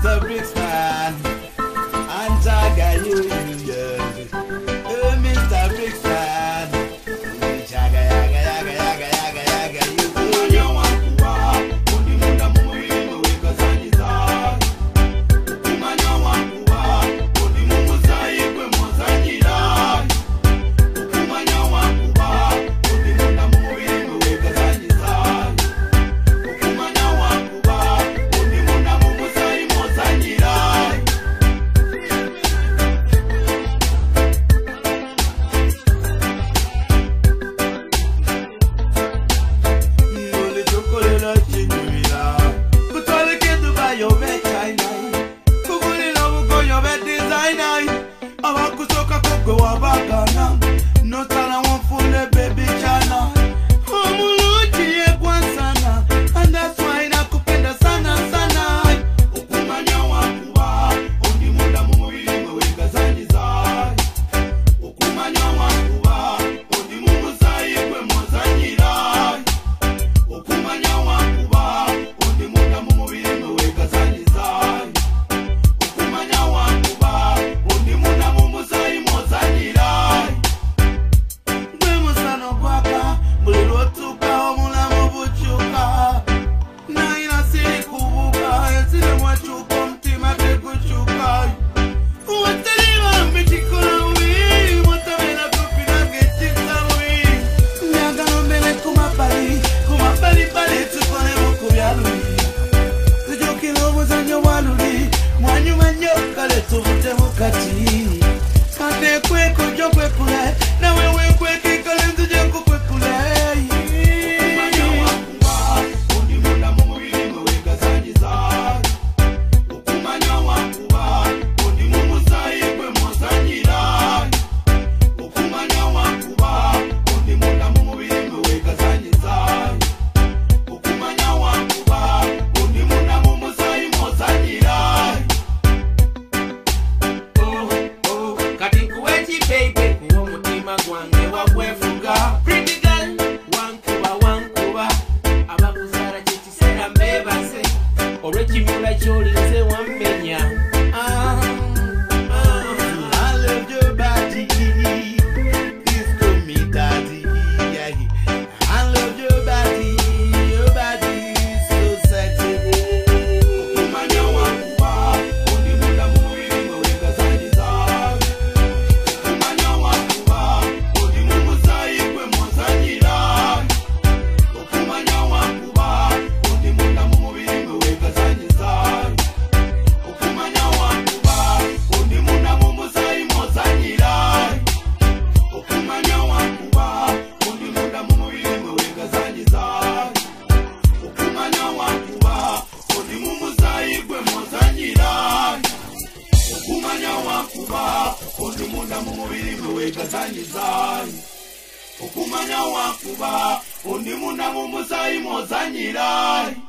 Mr. Brixman, and Jaga you, Mr. Brixman, Jaga yaga yaga yaga yaga yaga you. Kumanya wakuwa, undi munda mumulimu weka zanyiza. Kumanya wakuwa, undi mumuzayi kwe mozanyira. Kumanya wakuwa, undi munda mumulimu weka zanyiza. Kumanya wakuwa, undi munda mumuzayi mozanyira. Okumanya wakuba, undi munda mumuzayi mozanyira.